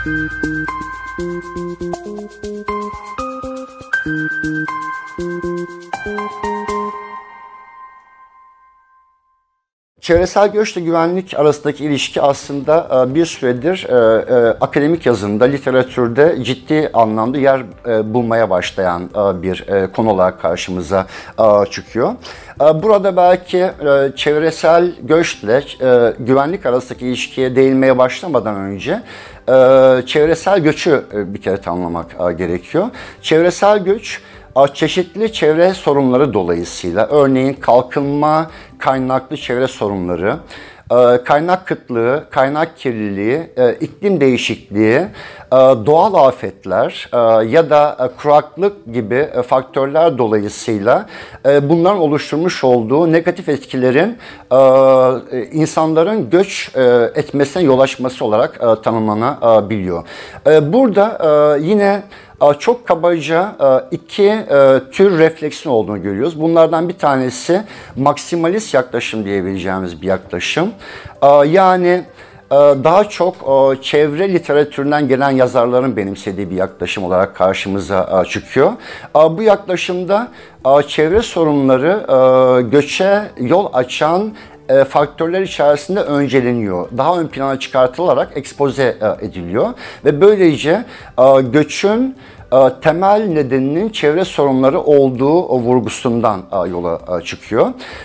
Çevresel göçle güvenlik arasındaki ilişki aslında bir süredir akademik yazında, literatürde ciddi anlamda yer bulmaya başlayan bir konu olarak karşımıza çıkıyor. Burada belki çevresel göçle güvenlik arasındaki ilişkiye değinmeye başlamadan önce çevresel göçü bir kere tanımlamak gerekiyor. Çevresel göç, çeşitli çevre sorunları dolayısıyla, örneğin kalkınma kaynaklı çevre sorunları, kaynak kıtlığı, kaynak kirliliği, iklim değişikliği, doğal afetler ya da kuraklık gibi faktörler dolayısıyla bunların oluşturmuş olduğu negatif etkilerin insanların göç etmesine yol açması olarak tanımlanabiliyor. Burada yine çok kabaca iki tür refleksin olduğunu görüyoruz. Bunlardan bir tanesi maksimalist yaklaşım diyebileceğimiz bir yaklaşım. Yani daha çok çevre literatüründen gelen yazarların benimsediği bir yaklaşım olarak karşımıza çıkıyor. Bu yaklaşımda çevre sorunları göçe yol açan faktörler içerisinde önceleniyor. Daha ön plana çıkartılarak ekspoze ediliyor ve böylece göçün temel nedeninin çevre sorunları olduğu vurgusundan yola çıkıyor.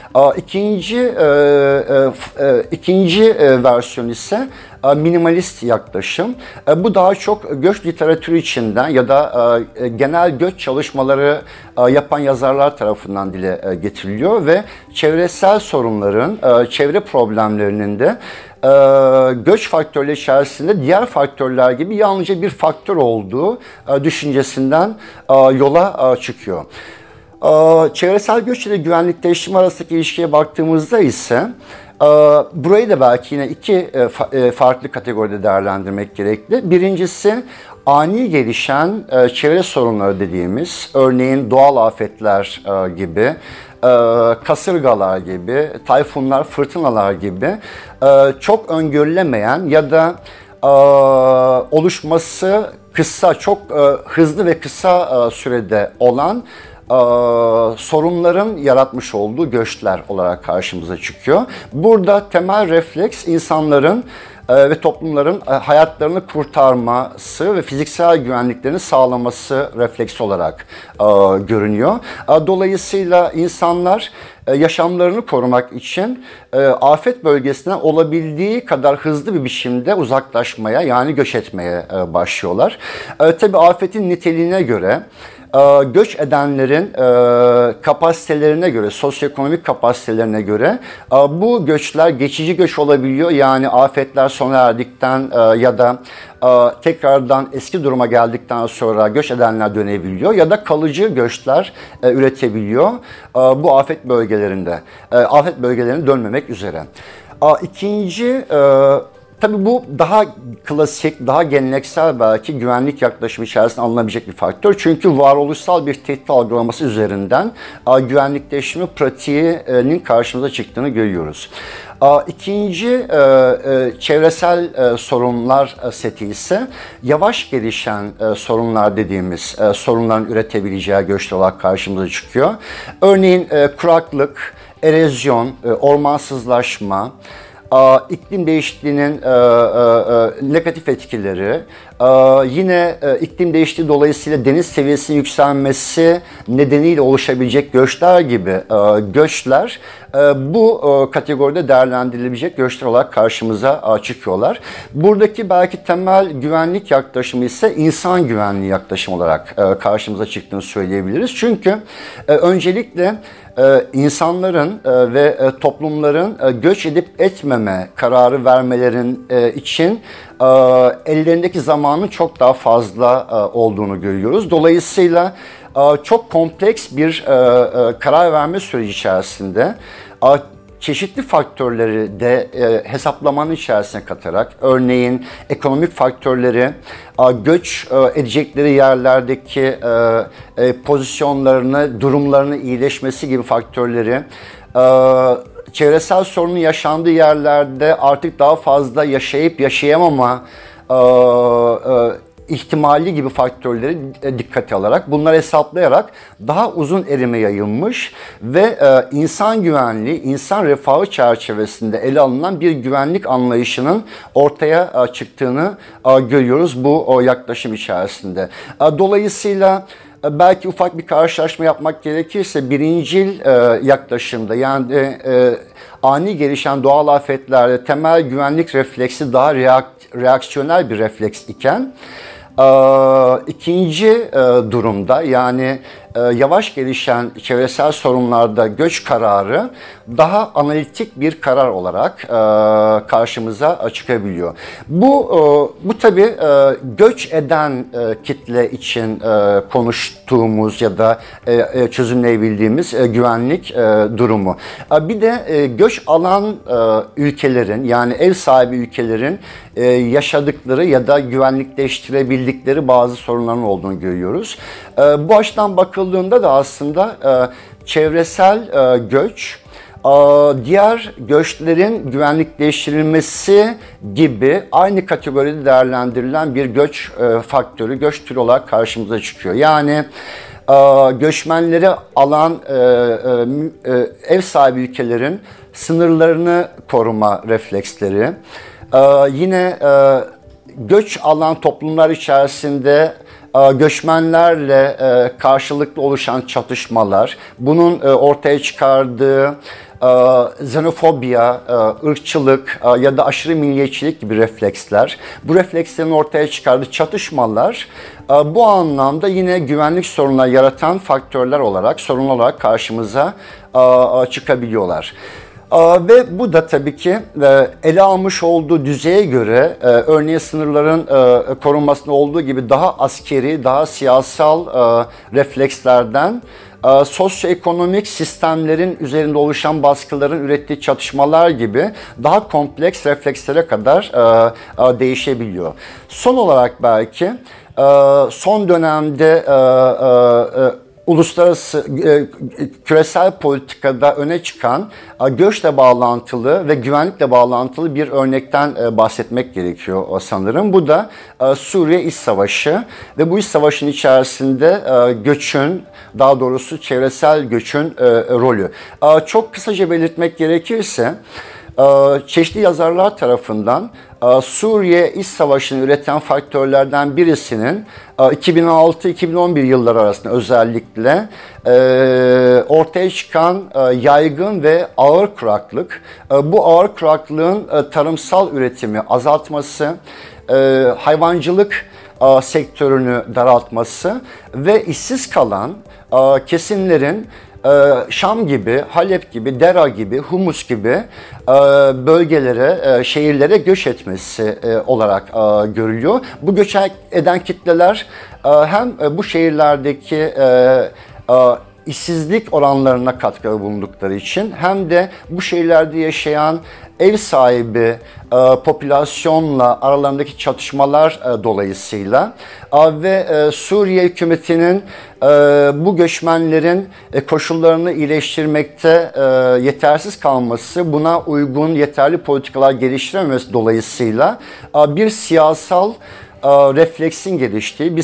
İkinci versiyon ise minimalist yaklaşım. Bu daha çok göç literatürü içinden ya da genel göç çalışmaları yapan yazarlar tarafından dile getiriliyor ve çevresel sorunların, çevre problemlerinin de göç faktörleri içerisinde diğer faktörler gibi yalnızca bir faktör olduğu düşüncesinden yola çıkıyor. Çevresel göç ile güvenlikleştirme arasındaki ilişkiye baktığımızda ise burayı da belki yine iki farklı kategoride değerlendirmek gerekli. Birincisi ani gelişen çevre sorunları dediğimiz, örneğin doğal afetler gibi, kasırgalar gibi, tayfunlar, fırtınalar gibi çok öngörülemeyen ya da oluşması kısa, çok hızlı ve kısa sürede olan sorunların yaratmış olduğu göçler olarak karşımıza çıkıyor. Burada temel refleks insanların ve toplumların hayatlarını kurtarması ve fiziksel güvenliklerini sağlaması refleksi olarak görünüyor. Dolayısıyla insanlar yaşamlarını korumak için afet bölgesinden olabildiği kadar hızlı bir biçimde uzaklaşmaya, yani göç etmeye başlıyorlar. Tabii afetin niteliğine göre, göç edenlerin kapasitelerine göre, sosyoekonomik kapasitelerine göre bu göçler geçici göç olabiliyor. Yani afetler sona erdikten ya da tekrardan eski duruma geldikten sonra göç edenler dönebiliyor ya da kalıcı göçler üretebiliyor bu afet bölgelerinde. Afet bölgelerine dönmemek üzere. Tabii bu daha klasik, daha geleneksel belki güvenlik yaklaşımı içerisinde alınabilecek bir faktör. Çünkü varoluşsal bir tehdit algılaması üzerinden güvenlikleştirme pratiğinin karşımıza çıktığını görüyoruz. İkinci çevresel sorunlar seti ise yavaş gelişen sorunlar dediğimiz sorunların üretebileceği göçler olarak karşımıza çıkıyor. Örneğin kuraklık, erozyon, ormansızlaşma, iklim değişikliğinin negatif etkileri, yine iklim değişikliği dolayısıyla deniz seviyesinin yükselmesi nedeniyle oluşabilecek göçler gibi göçler bu kategoride değerlendirilebilecek göçler olarak karşımıza çıkıyorlar. Buradaki belki temel güvenlik yaklaşımı ise insan güvenliği yaklaşımı olarak karşımıza çıktığını söyleyebiliriz. Çünkü öncelikle insanların ve toplumların göç edip etmeme kararı vermelerin için ellerindeki zamanın çok daha fazla olduğunu görüyoruz. Dolayısıyla çok kompleks bir karar verme süreci içerisinde çeşitli faktörleri de hesaplamanın içerisine katarak, örneğin ekonomik faktörleri, göç edecekleri yerlerdeki pozisyonlarını, durumlarını iyileşmesi gibi faktörleri, çevresel sorunun yaşandığı yerlerde artık daha fazla yaşayıp yaşayamama ihtimali gibi faktörleri dikkate alarak, bunları hesaplayarak daha uzun erime yayılmış ve insan güvenliği, insan refahı çerçevesinde ele alınan bir güvenlik anlayışının ortaya çıktığını görüyoruz bu yaklaşım içerisinde. Dolayısıyla belki ufak bir karşılaşma yapmak gerekirse birincil yaklaşımda, yani ani gelişen doğal afetlerde temel güvenlik refleksi daha reaksiyonel bir refleks iken, ikinci durumda, yani yavaş gelişen çevresel sorunlarda göç kararı daha analitik bir karar olarak karşımıza çıkabiliyor. Bu tabii göç eden kitle için konuştuğumuz ya da çözümleyebildiğimiz güvenlik durumu. Bir de göç alan ülkelerin, yani ev sahibi ülkelerin yaşadıkları ya da güvenlikleştirebildikleri bazı sorunların olduğunu görüyoruz. Bu açıdan bakıldığında da aslında çevresel göç, diğer göçlerin güvenlikleştirilmesi gibi aynı kategoride değerlendirilen bir göç faktörü, göç türü olarak karşımıza çıkıyor. Yani göçmenleri alan ev sahibi ülkelerin sınırlarını koruma refleksleri, yine göç alan toplumlar içerisinde göçmenlerle karşılıklı oluşan çatışmalar, bunun ortaya çıkardığı xenofobya, ırkçılık ya da aşırı milliyetçilik gibi refleksler, bu reflekslerin ortaya çıkardığı çatışmalar bu anlamda yine güvenlik sorunları yaratan faktörler olarak, sorun olarak karşımıza çıkabiliyorlar. Ve bu da tabii ki ele almış olduğu düzeye göre örneğin sınırların korunmasında olduğu gibi daha askeri, daha siyasal reflekslerden sosyoekonomik sistemlerin üzerinde oluşan baskıların ürettiği çatışmalar gibi daha kompleks reflekslere kadar değişebiliyor. Son olarak belki son dönemde uluslararası küresel politikada öne çıkan göçle bağlantılı ve güvenlikle bağlantılı bir örnekten bahsetmek gerekiyor sanırım. Bu da Suriye İç Savaşı ve bu iç savaşın içerisinde göçün, daha doğrusu çevresel göçün rolü. Çok kısaca belirtmek gerekirse çeşitli yazarlar tarafından Suriye İç Savaşı'nı üreten faktörlerden birisinin 2006-2011 yılları arasında özellikle ortaya çıkan yaygın ve ağır kuraklık, bu ağır kuraklığın tarımsal üretimi azaltması, hayvancılık sektörünü daraltması ve işsiz kalan kesimlerin Şam gibi, Halep gibi, Dera gibi, Humus gibi bölgelere, şehirlere göç etmesi olarak görülüyor. Bu göç eden kitleler hem bu şehirlerdeki işsizlik oranlarına katkıda bulundukları için hem de bu şehirlerde yaşayan ev sahibi popülasyonla aralarındaki çatışmalar dolayısıyla ve Suriye hükümetinin bu göçmenlerin koşullarını iyileştirmekte yetersiz kalması, buna uygun yeterli politikalar geliştirememesi dolayısıyla bir siyasal refleksin geliştiği,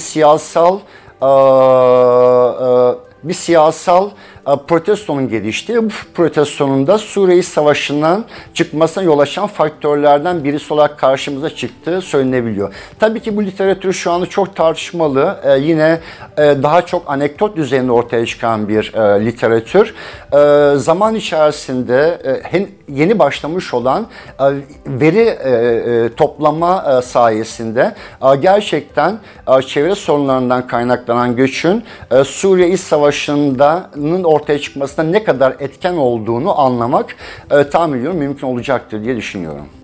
bir siyasal protestonun geliştiği, bu protestonun da Suriye Savaşı'ndan çıkmasına yol açan faktörlerden birisi olarak karşımıza çıktığı söylenebiliyor. Tabii ki bu literatür şu anda çok tartışmalı. Yine daha çok anekdot düzeyinde ortaya çıkan bir literatür. Zaman içerisinde yeni başlamış olan veri toplama sayesinde gerçekten çevre sorunlarından kaynaklanan göçün Suriye İç Savaşı'nın ortaya çıkmasına ne kadar etken olduğunu anlamak tahmin ediyorum mümkün olacaktır diye düşünüyorum.